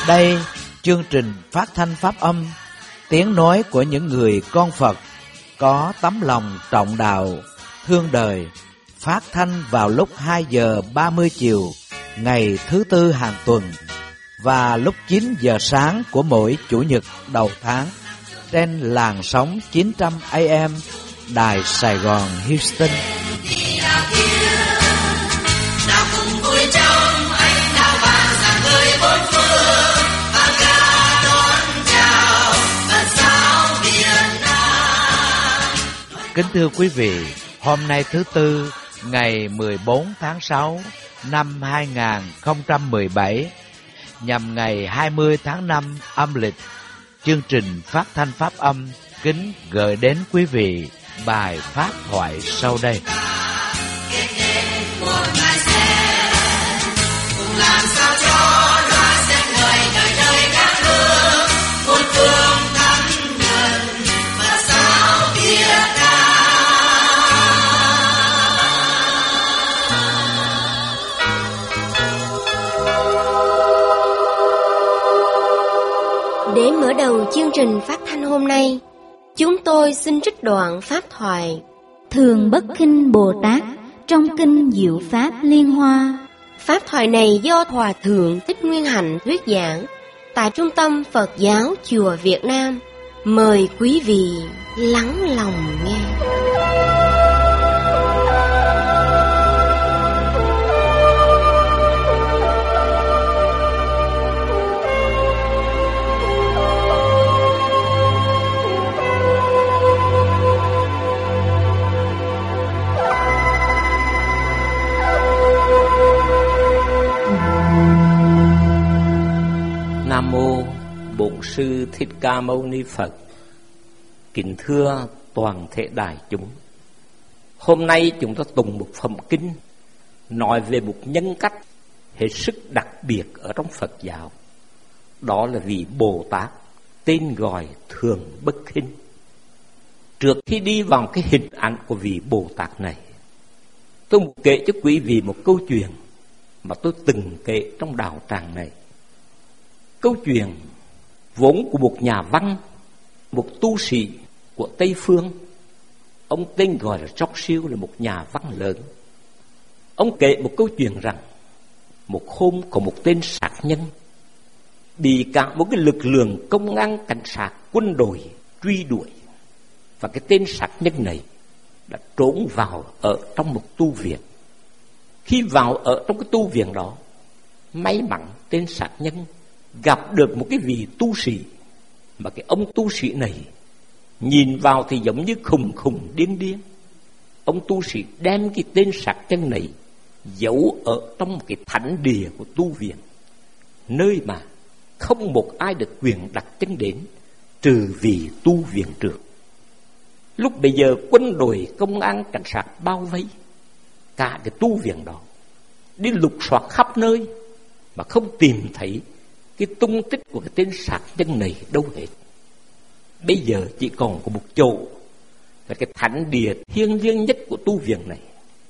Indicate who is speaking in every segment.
Speaker 1: Đây, chương trình phát thanh pháp âm, tiếng nói của những người con Phật có tấm lòng trọng đạo, thương đời, phát thanh vào lúc 2 giờ 30 chiều ngày thứ Tư hàng tuần và lúc 9 giờ sáng của mỗi Chủ nhật đầu tháng trên làn sóng 900 AM Đài Sài Gòn Houston. Kính thưa quý vị, hôm nay thứ Tư, ngày 14 tháng 6 năm 2017, nhằm ngày 20 tháng 5 âm lịch, chương trình phát thanh pháp âm kính gửi đến quý vị bài pháp thoại sau đây.
Speaker 2: Để mở đầu chương trình phát thanh hôm nay, chúng tôi xin trích đoạn pháp thoại
Speaker 3: Thường Bất Khinh Bồ Tát trong kinh Diệu Pháp Liên Hoa.
Speaker 2: Pháp thoại này do Hòa Thượng Thích Nguyên Hạnh thuyết giảng tại Trung tâm Phật giáo Chùa Việt Nam. Mời quý vị lắng lòng nghe.
Speaker 4: Nam mô Bổn Sư Thích Ca Mâu Ni Phật. Kính thưa toàn thể đại chúng, hôm nay chúng ta tụng một phẩm kinh nói về một nhân cách hết sức đặc biệt ở trong Phật giáo. Đó là vị Bồ Tát tên gọi Thường Bất Khinh. Trước khi đi vào cái hình ảnh của vị Bồ Tát này, tôi muốn kể cho quý vị một câu chuyện mà tôi từng kể trong đạo tràng này. Câu chuyện vốn của một nhà văn, một tu sĩ của Tây Phương. Ông tên gọi là Chóc Siêu, là một nhà văn lớn. Ông kể một câu chuyện rằng một hôm có một tên sát nhân bị cả một cái lực lượng công an, cảnh sát, quân đội truy đuổi. Và cái tên sát nhân này đã trốn vào ở trong một tu viện. Khi vào ở trong cái tu viện đó, may mắn tên sát nhân gặp được một cái vị tu sĩ, mà cái ông tu sĩ này nhìn vào thì giống như khùng điên điên. Ông tu sĩ đem cái tên sát nhân này giấu ở trong một cái thánh địa của tu viện, nơi mà không một ai được quyền đặt chân đến trừ vị tu viện trưởng. Lúc bây giờ quân đội, công an, cảnh sát bao vây cả cái tu viện đó, đi lục soát khắp nơi mà không tìm thấy cái tung tích của cái tên sát nhân này đâu hết. Bây giờ chỉ còn có một chỗ là cái thánh địa thiêng liêng nhất của tu viện này.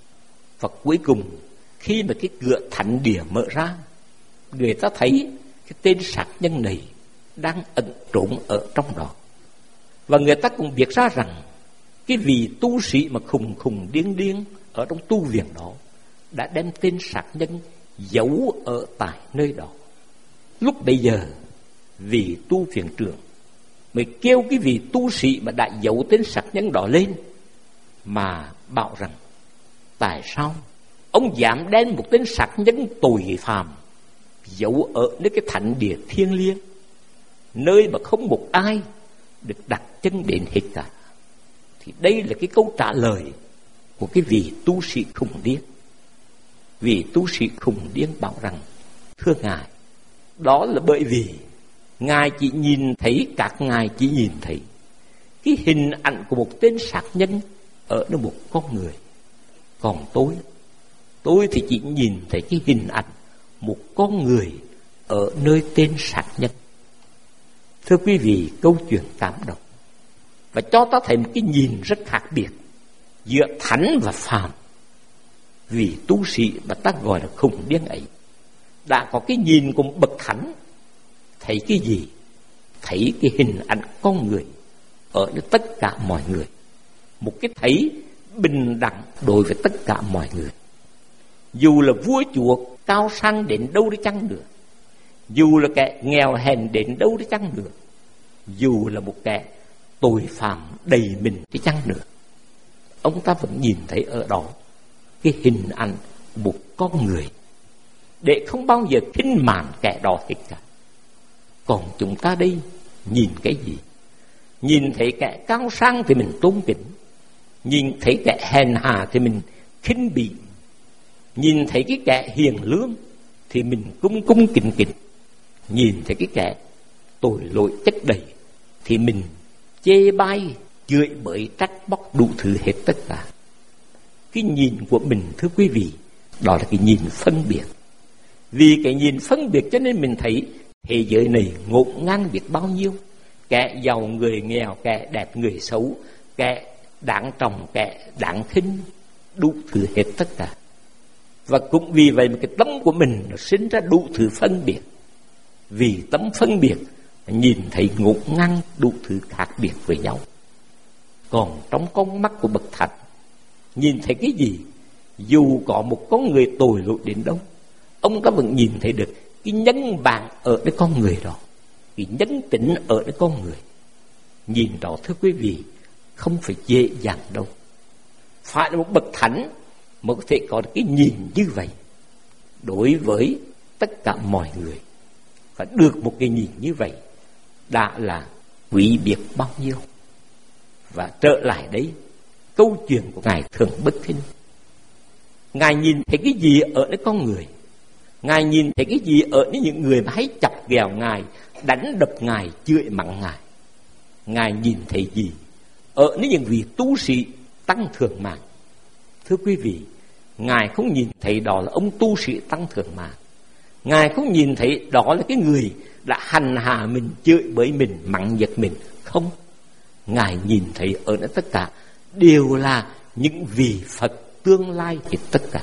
Speaker 4: Và cuối cùng khi mà cái cửa thánh địa mở ra, người ta thấy cái tên sát nhân này đang ẩn trốn ở trong đó. Và người ta cũng biết ra rằng cái vị tu sĩ mà khùng điên điên ở trong tu viện đó đã đem tên sát nhân giấu ở tại nơi đó. Lúc bây giờ vị tu viện trưởng mới kêu cái vị tu sĩ mà đã giấu tên sát nhân đó lên, mà bảo rằng tại sao ông dám đem một tên sát nhân tội phạm giấu ở nơi cái thánh địa thiêng liêng, nơi mà không một ai được đặt chân đến hết cả. Thì đây là cái câu trả lời của cái vị tu sĩ khùng điên. Vị tu sĩ khùng điên bảo rằng: thưa ngài, đó là bởi vì ngài chỉ nhìn thấy, các ngài chỉ nhìn thấy cái hình ảnh của một tên sát nhân ở nơi một con người. Còn tôi thì chỉ nhìn thấy cái hình ảnh một con người ở nơi tên sát nhân. Thưa quý vị, câu chuyện cảm động và cho ta thấy một cái nhìn rất khác biệt giữa thánh và phàm. Vì tu sĩ mà ta gọi là khùng điên ấy đã có cái nhìn của một bậc thánh, Thấy cái gì? Thấy cái hình ảnh con người ở với tất cả mọi người. Một cái thấy bình đẳng đối với tất cả mọi người. Dù là vua chúa cao sang đến đâu đi chăng nữa, dù là kẻ nghèo hèn đến đâu đi chăng nữa, dù là một kẻ tội phạm đầy mình đi chăng nữa, ông ta vẫn nhìn thấy ở đó cái hình ảnh một con người, để không bao giờ khinh mạn kẻ đó hết cả. Còn chúng ta đây nhìn cái gì? Nhìn thấy kẻ cao sang thì mình tôn kính, nhìn thấy kẻ hèn hạ thì mình khinh bỉ, nhìn thấy cái kẻ hiền lương thì mình cung cung kính kính, nhìn thấy cái kẻ tội lỗi chất đầy thì mình chê bai, chửi bới, trách móc đủ thứ hết tất cả. Cái nhìn của mình, thưa quý vị, đó là cái nhìn phân biệt. Vì cái nhìn phân biệt cho nên mình thấy thế giới này ngổn ngang biết bao nhiêu. Kẻ giàu người nghèo, kẻ đẹp người xấu, kẻ đáng trọng, kẻ đáng khinh, đủ thứ hết tất cả. Và cũng vì vậy mà cái tâm của mình nó sinh ra đủ thứ phân biệt. Vì tâm phân biệt nhìn thấy ngổn ngang đủ thứ khác biệt với nhau. Còn trong con mắt của bậc thánh nhìn thấy cái gì? Dù có một con người tội lỗi đến đâu, ông ta vẫn nhìn thấy được cái nhân bản ở cái con người đó, cái nhân tính ở cái con người. Nhìn đó, thưa quý vị, không phải dễ dàng đâu. Phải là một bậc thánh mới có thể có cái nhìn như vậy đối với tất cả mọi người. Và được một cái nhìn như vậy đã là quý biệt bao nhiêu. Và trở lại đấy, câu chuyện của Ngài Thường Bất Khinh. Ngài nhìn thấy cái gì ở cái con người? Ngài nhìn thấy cái gì ở những người mà hay chọc ghẹo Ngài, đánh đập Ngài, chửi mắng Ngài? Ngài nhìn thấy gì ở những vị tu sĩ tăng thượng mạng? Thưa quý vị, Ngài không nhìn thấy đó là ông tu sĩ tăng thượng mạng. Ngài không nhìn thấy đó là cái người đã hành hạ mình, chửi bới mình, mắng giật mình. Không, Ngài nhìn thấy ở đó tất cả đều là những vị Phật tương lai hết tất cả.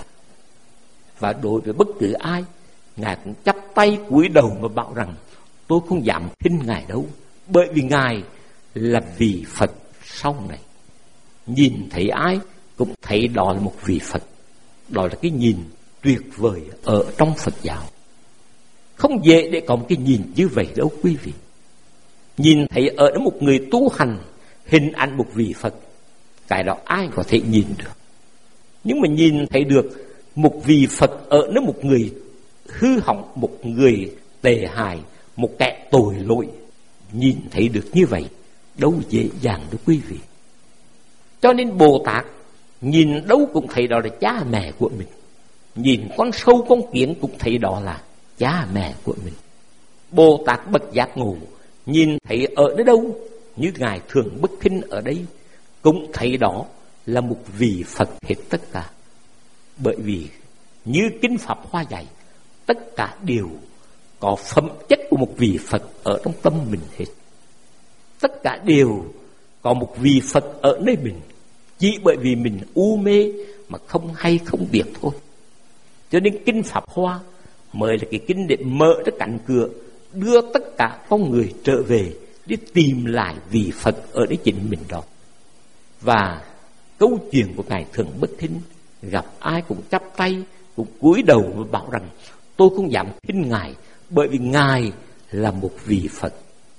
Speaker 4: Và đối với bất cứ ai, Ngài cũng chắp tay cúi đầu mà bảo rằng tôi không dám khinh Ngài đâu, bởi vì Ngài là vị Phật sau này. Nhìn thấy ai cũng thấy đó là một vị Phật. Đó là cái nhìn tuyệt vời ở trong Phật giáo. Không dễ để có một cái nhìn như vậy đâu quý vị. Nhìn thấy ở đó một người tu hành hình ảnh một vị Phật, cái đó ai có thể nhìn được. Nhưng mà nhìn thấy được một vị Phật ở đó một người hư hỏng, một người tệ hại, một kẻ tội lỗi, nhìn thấy được như vậy đâu dễ dàng đâu quý vị. Cho nên Bồ Tát nhìn đâu cũng thấy đó là cha mẹ của mình. Nhìn con sâu con kiến cũng thấy đó là cha mẹ của mình. Bồ Tát bậc giác ngộ nhìn thấy ở nơi đâu, như Ngài Thường Bất Khinh ở đây, cũng thấy đó là một vị Phật hết tất cả. Bởi vì như Kinh Pháp Hoa dạy, tất cả đều có phẩm chất của một vị Phật ở trong tâm mình hết. Tất cả đều có một vị Phật ở nơi mình, chỉ bởi vì mình u mê mà không hay không biết thôi. Cho nên Kinh Pháp Hoa mới là cái kinh để mở ra cánh cửa, đưa tất cả con người trở về để tìm lại vị Phật ở nơi chính mình đó. Và câu chuyện của Ngài Thường Bất Khinh, gặp ai cũng chắp tay, cũng cúi đầu và bảo rằng tôi không dám khinh Ngài, bởi vì Ngài là một vị Phật.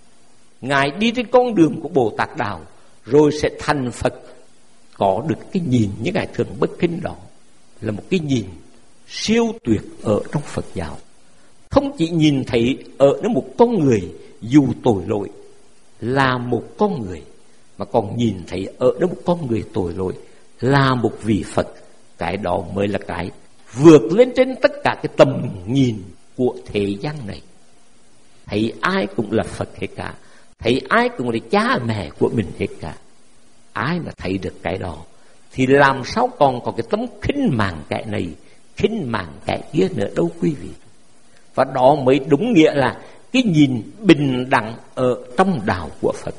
Speaker 4: Ngài đi trên con đường của Bồ Tát Đạo rồi sẽ thành Phật. Có được cái nhìn như Ngài Thường Bất Khinh đó là một cái nhìn siêu tuyệt ở trong Phật giáo. Không chỉ nhìn thấy ở nó một con người dù tội lỗi là một con người, mà còn nhìn thấy ở đó một con người tội lỗi là một vị Phật. Cái đó mới là cái vượt lên trên tất cả cái tầm nhìn của thế gian này. Thấy ai cũng là Phật hết cả, thấy ai cũng là cha mẹ của mình hết cả. Ai mà thấy được cái đó thì làm sao còn có cái tấm khinh mạn kẻ này, khinh mạn kẻ kia nữa đâu quý vị. Và đó mới đúng nghĩa là cái nhìn bình đẳng ở trong đạo của Phật.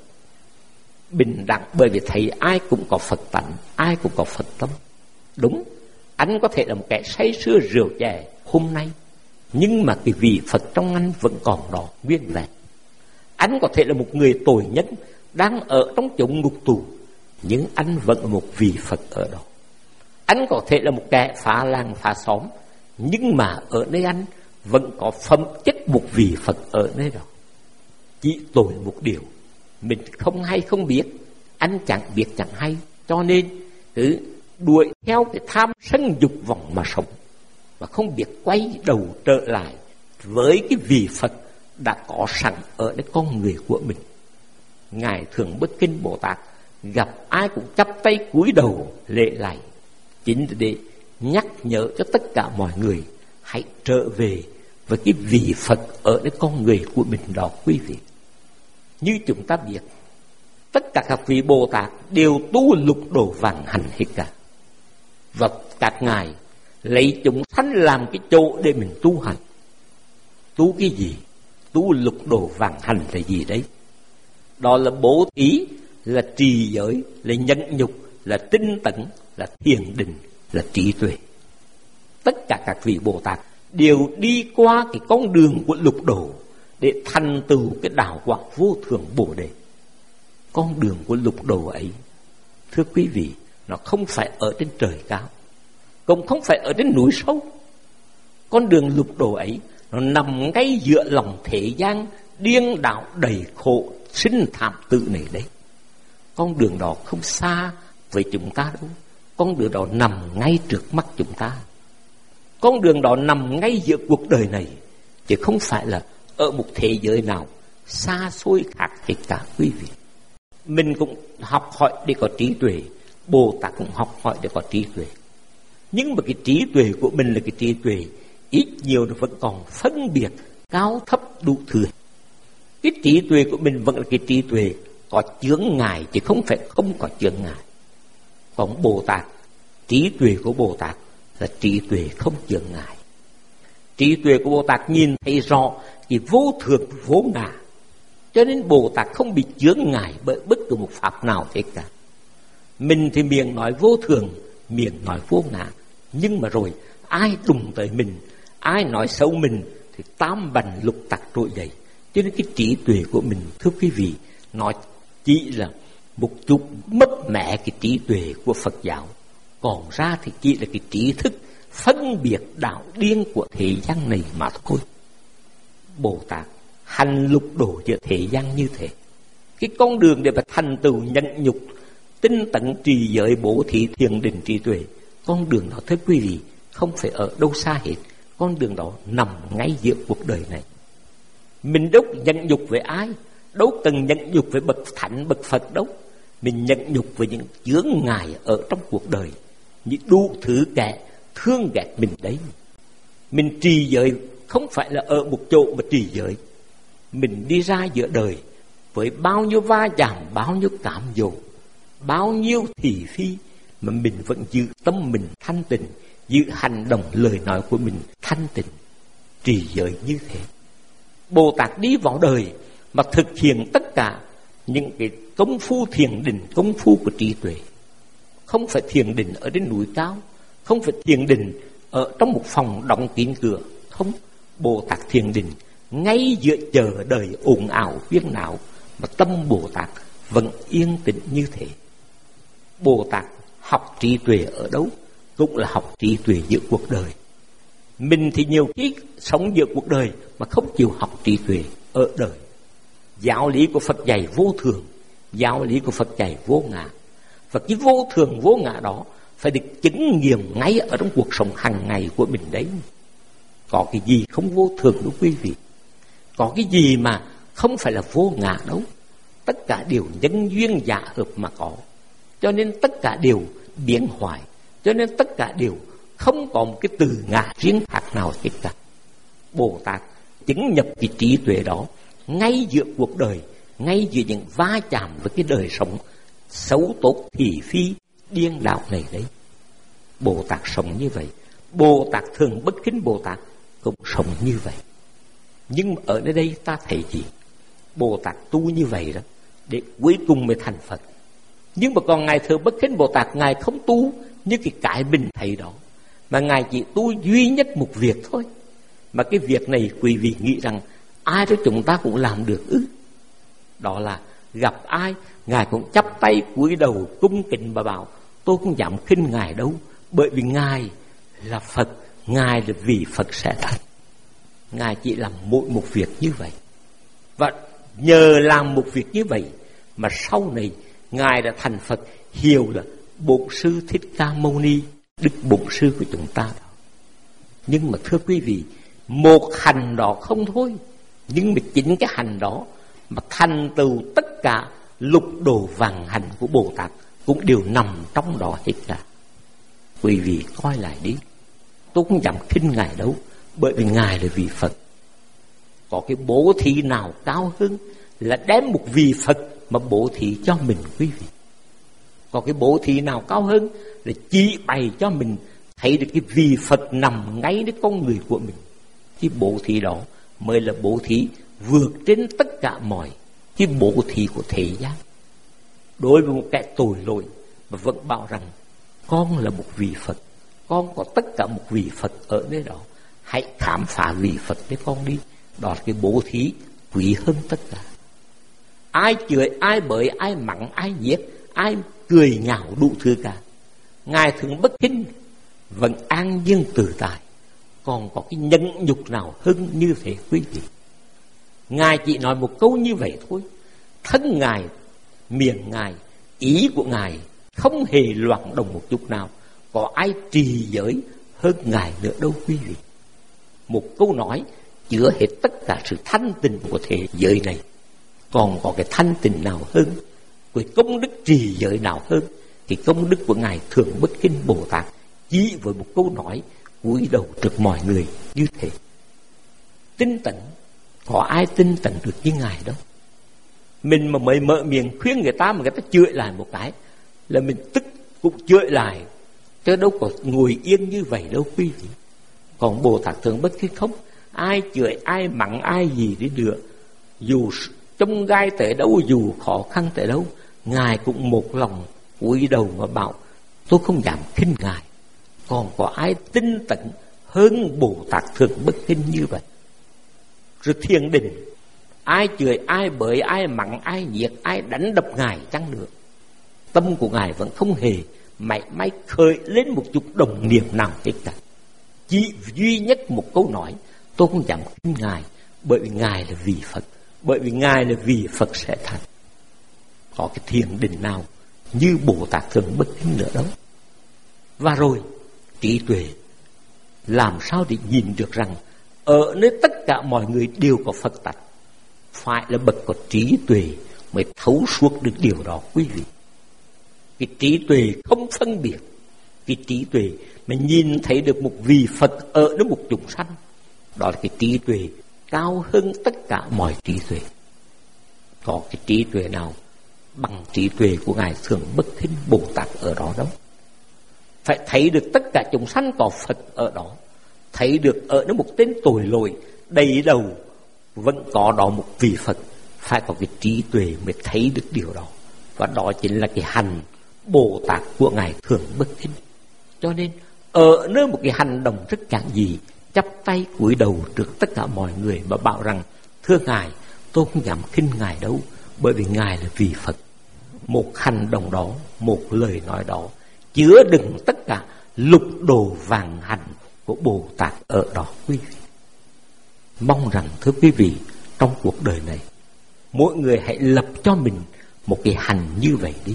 Speaker 4: Bình đẳng bởi vì thấy ai cũng có Phật tánh, ai cũng có Phật tâm. Đúng, anh có thể là một kẻ say sưa rượu chè hôm nay, nhưng mà cái vị Phật trong anh vẫn còn đó nguyên vẹn. Anh có thể là một người tội nhân đang ở trong chỗ ngục tù, nhưng anh vẫn là một vị Phật ở đó. Anh có thể là một kẻ phá làng phá xóm, nhưng mà ở nơi anh vẫn có phẩm chất một vị Phật ở nơi đó. Chỉ tội một điều, mình không hay không biết, anh chẳng biết chẳng hay, cho nên cứ đuổi theo cái tham sân dục vọng mà sống, và không biết quay đầu trở lại với cái vị Phật đã có sẵn ở nơi con người của mình. Ngài Thường Bất Kinh Bồ Tát gặp ai cũng chắp tay cúi đầu lễ lạy, chính để nhắc nhở cho tất cả mọi người hãy trở về với cái vị Phật ở nơi con người của mình đó quý vị. Như chúng ta biết, tất cả các vị Bồ Tát đều tu lục độ vạn hành hết cả, và các ngài lấy chúng sanh làm cái chỗ để mình tu hành. Tu cái gì? Tu lục độ vạn hành là gì đấy? Đó là bố thí, là trì giới, là nhẫn nhục, là tinh tấn, là thiền định, là trí tuệ. Tất cả các vị Bồ Tát đều đi qua cái con đường của lục độ để thành tựu cái đạo quả vô thượng Bồ Đề. Con đường của lục độ ấy, thưa quý vị, nó không phải ở trên trời cao, cũng không phải ở trên núi sâu. Con đường lục độ ấy nó nằm ngay giữa lòng thế gian điên đảo đầy khổ sinh thảm tự này đấy. Con đường đó không xa với chúng ta đâu, con đường đó nằm ngay trước mắt chúng ta. Con đường đó nằm ngay giữa cuộc đời này, chứ không phải là ở một thế giới nào xa xôi khác hết cả quý vị. Mình cũng học hỏi để có trí tuệ, Bồ Tát cũng học hỏi để có trí tuệ. Nhưng mà cái trí tuệ của mình là cái trí tuệ ít nhiều nó vẫn còn phân biệt cao thấp đủ thứ. Cái trí tuệ của mình vẫn là cái trí tuệ có chướng ngại, chứ không phải không có chướng ngại. Còn Bồ Tát, trí tuệ của Bồ Tát là trí tuệ không chướng ngại. Trí tuệ của Bồ Tát nhìn thấy rõ cái vô thường vô ngã, cho nên Bồ Tát không bị chướng ngại bởi bất cứ một pháp nào hết cả. Mình thì miệng nói vô thường, miệng nói vô ngã, nhưng mà rồi ai đụng tới mình, ai nói xấu mình thì tam bành lục tặc trỗi dậy. Cho nên cái trí tuệ của mình, thưa quý vị, nó chỉ là một chút mất mẹ cái trí tuệ của Phật giáo, còn ra thì chỉ là cái trí thức phân biệt đạo điên của thế gian này mà thôi. Bồ Tát hành lục độ giữa thế gian như thế, cái con đường để mà thành tựu nhẫn nhục, tinh tấn, trì giới, bố thí, thiền định, trí tuệ, con đường đó thưa quý vị không phải ở đâu xa hết. Con đường đó nằm ngay giữa cuộc đời này. Mình đâu nhẫn nhục với ai, đâu cần nhẫn nhục với bậc thánh, bậc Phật đâu. Mình nhẫn nhục với những chướng ngại ở trong cuộc đời, những đủ thứ kẻ thương ghét mình đấy. Mình trì giới không phải là ở một chỗ mà trì giới. Mình đi ra giữa đời với bao nhiêu va chạm, bao nhiêu cám dỗ, bao nhiêu thị phi, mà mình vẫn giữ tâm mình thanh tịnh, giữ hành động lời nói của mình thanh tịnh, trì giới như thế. Bồ Tát đi vào đời mà thực hiện tất cả những cái công phu thiền định, công phu của trí tuệ. Không phải thiền định ở trên núi cao, không phải thiền định ở trong một phòng đóng kín cửa, không. Bồ Tát thiền định ngay giữa chờ đời ồn ào phiền não, mà tâm Bồ Tát vẫn yên tĩnh như thế. Bồ Tát học trí tuệ ở đâu cũng là học trí tuệ giữa cuộc đời. Mình thì nhiều khi sống giữa cuộc đời mà không chịu học trí tuệ ở đời. Giáo lý của Phật dạy vô thường, giáo lý của Phật dạy vô ngã, và cái vô thường vô ngã đó phải được chứng nghiệm ngay ở trong cuộc sống hàng ngày của mình đấy. Có cái gì không vô thường đâu quý vị, có cái gì mà không phải là vô ngã đâu. Tất cả đều nhân duyên giả hợp mà có, cho nên tất cả đều biến hoại, cho nên tất cả đều không có một cái từ ngã riêng khác nào hết cả. Bồ Tát chứng nhập cái trí tuệ đó ngay giữa cuộc đời, ngay giữa những va chạm với cái đời sống xấu tốt thị phi điên đạo này đấy. Bồ Tát sống như vậy. Bồ Tát Thường Bất Kinh Bồ Tát cũng sống như vậy. Nhưng ở nơi đây ta thấy gì? Bồ Tát tu như vậy đó để cuối cùng mới thành Phật. Nhưng mà còn Ngài Thường Bất Kinh Bồ Tát, Ngài không tu như cái mình thấy đó, mà Ngài chỉ tu duy nhất một việc thôi. Mà cái việc này quý vị nghĩ rằng ai đó chúng ta cũng làm được ư? Đó là gặp ai Ngài cũng chắp tay cúi đầu cung kính và bảo tôi không dám khinh Ngài đâu, bởi vì Ngài là Phật, Ngài là vì Phật sẽ thành. Ngài chỉ làm mỗi một việc như vậy. Và nhờ làm một việc như vậy mà sau này Ngài đã thành Phật, hiểu là Bổn Sư Thích Ca Mâu Ni, Đức Bổn Sư của chúng ta đó. Nhưng mà thưa quý vị, một hành đó không thôi, nhưng mà chính cái hành đó mà thành tựu tất cả lục đồ vạn hành của Bồ Tát cũng đều nằm trong đó hết cả. Quý vị coi lại đi, tôi không dám khinh Ngài đâu, bởi vì Ngài là vị Phật. Có cái bố thí nào cao hơn là đem một vị Phật mà bố thí cho mình quý vị? Có cái bố thí nào cao hơn là chỉ bày cho mình thấy được cái vị Phật nằm ngayในcon người của mình? Cái bố thí đó mới là bố thí vượt trên tất cả mọi cái bố thí của thế gian. Đối với một kẻ tội lỗi mà vẫn bảo rằng con là một vị Phật, con có tất cả một vị Phật ở nơi đó, hãy khám phá vị Phật để con đi. Đó là cái bố thí quý hơn tất cả. Ai chửi, ai bới, ai mắng, ai giết, ai cười nhạo đủ thứ cả, Ngài thường bất khinh, vẫn an nhiên tự tại. Còn có cái nhẫn nhục nào hơn như thế quý vị? Ngài chỉ nói một câu như vậy thôi. Thân Ngài, miệng Ngài, ý của Ngài không hề loạn động một chút nào. Có ai trì giới hơn Ngài nữa đâu quý vị. Một câu nói chứa hết tất cả sự thanh tịnh của thế giới này. Còn có cái thanh tịnh nào hơn, cái công đức trì giới nào hơn cái công đức của Ngài Thượng Bất Kinh Bồ Tát, chỉ với một câu nói cúi đầu trước mọi người như thế. Tinh tấn, có ai tinh tấn được như Ngài đâu. Mình mà mới mở miệng khuyên người ta mà người ta chửi lại một cái là mình tức cũng chửi lại, chứ đâu có ngồi yên như vậy đâu quý vị. Còn Bồ Tát Thượng Bất Kinh không, ai chửi, ai mắng, ai gì đi được, dù trong gai tới đâu, dù khó khăn tới đâu, Ngài cũng một lòng cúi đầu mà bảo tôi không dám khinh Ngài. Còn có ai tinh tấn hơn Bồ Tát Thượng Bất Kinh như vậy? Rồi thiền định, ai chửi, ai bới, ai mắng, ai giết, ai đánh đập Ngài chăng được, tâm của Ngài vẫn không hề mảy may khởi lên một chút đồng niệm nào hết cả. Chỉ duy nhất một câu nói tôi không dám khinh Ngài, bởi vì Ngài là vị Phật, bởi vì Ngài là vị Phật sẽ thành. Có cái thiền định nào như Bồ Tát Thượng Bất Kinh nữa đâu. Và rồi trí tuệ, làm sao để nhìn được rằng ở nơi tất cả mọi người đều có Phật tánh? Phải là bậc có trí tuệ mới thấu suốt được điều đó quý vị. Cái trí tuệ không phân biệt, cái trí tuệ mà nhìn thấy được một vị Phật ở nơi một chúng sanh, đó là cái trí tuệ cao hơn tất cả mọi trí tuệ. Có cái trí tuệ nào bằng trí tuệ của Ngài Thượng Bất Kinh Bồ Tát ở đó đâu. Phải thấy được tất cả chúng sanh có Phật ở đó, thấy được ở nơi một tên tội lỗi đầy đầu vẫn có đó một vị Phật. Phải có cái trí tuệ mới thấy được điều đó. Và đó chính là cái hành Bồ Tát của Ngài Thượng Bất Kinh. Cho nên ở nơi một cái hành động rất giản dị, chắp tay cúi đầu trước tất cả mọi người mà bảo rằng thưa Ngài, tôi không dám khinh Ngài đâu, bởi vì Ngài là vị Phật. Một hành động đó, một lời nói đó chứa đựng tất cả lục đồ vạn hành của Bồ Tát ở đó quý vị. Mong rằng thưa quý vị, trong cuộc đời này mỗi người hãy lập cho mình một cái hành như vậy đi.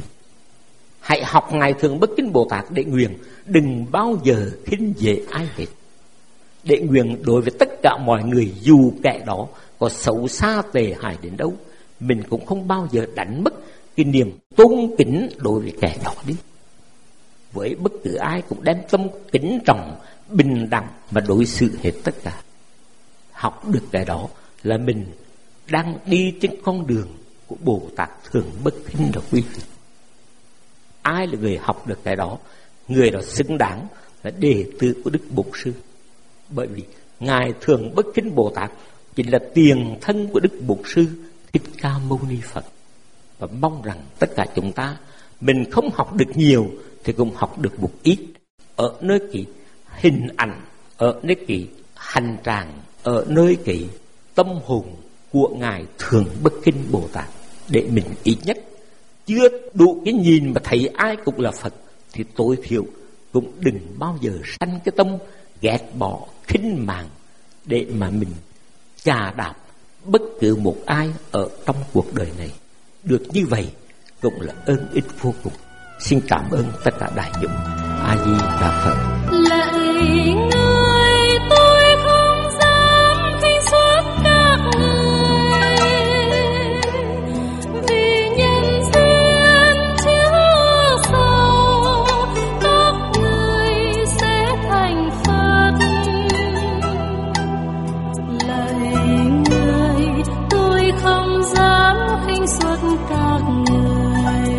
Speaker 4: Hãy học Ngài Thượng Bất Kinh Bồ Tát để nguyện đừng bao giờ khinh dễ ai hết. Để nguyện đối với tất cả mọi người, dù kẻ đó có xấu xa tệ hại đến đâu, mình cũng không bao giờ đánh mất cái niềm tôn kính đối với kẻ đó đi. Với bất cứ ai cũng đem tâm kính trọng, bình đẳng mà đối xử hết tất cả. Học được cái đó là mình đang đi trên con đường của Bồ Tát Thượng Bất Kinh đó quý vị. Ai là người học được cái đó, người đó xứng đáng là đệ tử của Đức Bổn Sư. Bởi vì Ngài Thượng Bất Kinh Bồ Tát chính là tiền thân của Đức Bổn Sư Thích Ca Mâu Ni Phật. Và mong rằng tất cả chúng ta, mình không học được nhiều thì cũng học được một ít ở nơi cái hình ảnh, ở nơi cái hành tràng ở nơi cái tâm hồn của Ngài Thường Bất Kinh Bồ Tát, để mình ít nhất chưa đủ cái nhìn mà thấy ai cũng là Phật, thì tối thiểu cũng đừng bao giờ sanh cái tâm ghét bỏ, khinh mạng để mà mình chà đạp bất cứ một ai ở trong cuộc đời này. Được như vậy cũng là ơn ích vô cùng. Xin cảm ơn tất cả đại chúng. A Di Đà Phật.
Speaker 5: Lạy người, tôi không dám khinh suất các người, vì nhân duyên chưa sâu, các người sẽ thành Phật. Lạy người, tôi không dám khinh suất các người,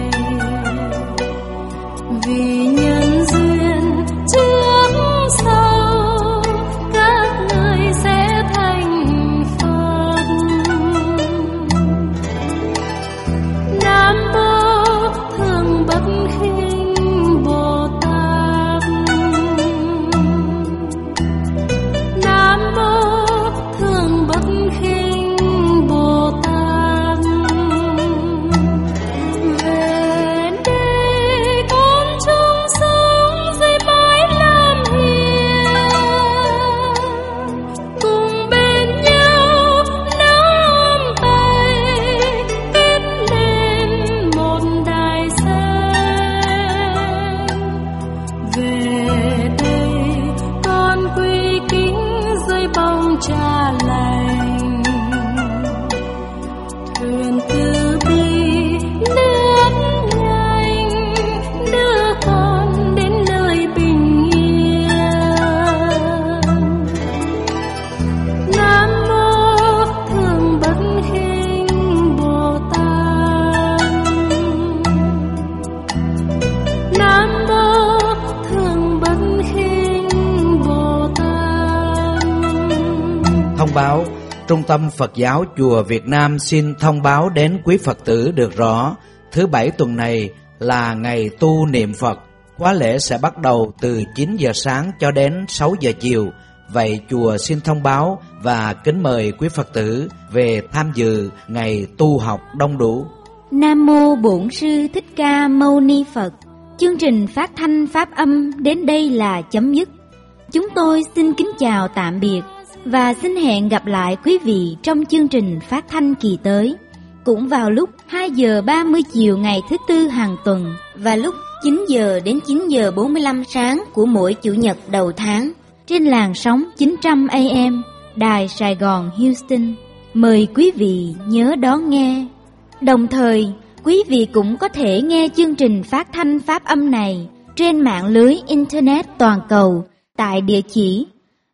Speaker 5: vì nhân duyên trước sau các người sẽ thành Phật. Nam mô Thường Bất Khinh Bồ Tát. Nam mô Thường Bất Khinh Bồ Tát. Về đây con chung sống dưới mái lam hiền, cùng bên nhau nắm tay kết nên một đài sen. Về đây con quy kính dưới bóng trà lành, thuyền từ bi nước nhanh đưa con đến nơi bình yên. Nam mô Thường Bất Khinh Bồ Tát. Nam mô Thường Bất Khinh Bồ Tát.
Speaker 1: Thông báo, Trung tâm Phật giáo Chùa Việt Nam xin thông báo đến quý Phật tử được rõ, thứ Bảy tuần này là ngày tu niệm Phật. Khóa lễ sẽ bắt đầu từ 9 giờ sáng cho đến 6 giờ chiều. Vậy chùa xin thông báo và kính mời quý Phật tử về tham dự ngày tu học đông đủ.
Speaker 3: Nam mô Bổn Sư Thích Ca Mâu Ni Phật. Chương trình phát thanh pháp âm đến đây là chấm dứt. Chúng tôi xin kính chào tạm biệt và xin hẹn gặp lại quý vị trong chương trình phát thanh kỳ tới, cũng vào lúc 2 giờ 30 chiều ngày thứ Tư hàng tuần
Speaker 2: và lúc 9 giờ đến 9 giờ 45 sáng của mỗi Chủ nhật đầu tháng
Speaker 3: trên làn sóng 900 AM Đài Sài Gòn Houston. Mời quý vị nhớ đón nghe. Đồng thời, quý vị cũng có thể nghe chương trình phát thanh pháp âm này trên mạng lưới Internet toàn cầu tại địa chỉ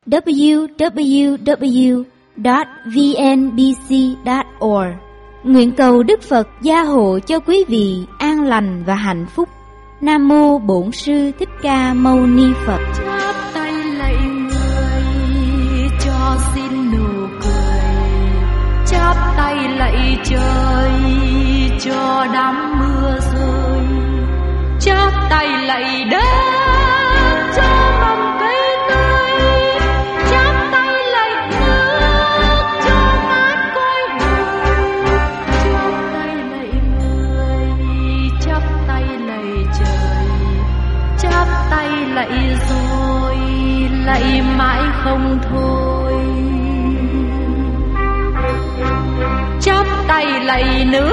Speaker 3: www.vnbc.org. Nguyện cầu Đức Phật gia hộ cho quý vị an lành và hạnh phúc. Nam mô Bổn Sư Thích Ca Mâu Ni Phật.
Speaker 5: Chắp tay lạy người cho xin nụ cười, chắp tay lạy trời cho đám mưa rơi, chắp tay lạy đất cho mầm cây tươi, chắp tay lạy nước cho mát cõi đời, chắp tay lạy người, chắp tay lạy trời, chắp tay lạy rồi lạy mãi không thôi, chắp tay lạy nước.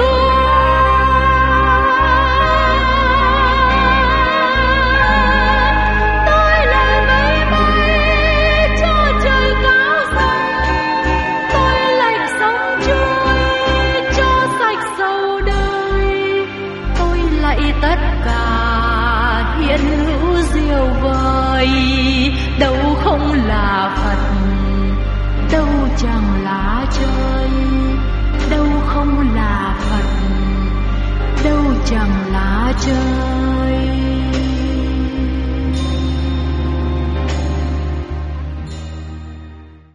Speaker 5: Tất cả hiện hữu diệu vời, đâu không là Phật, đâu chẳng là trời, đâu không là Phật, đâu chẳng là trời.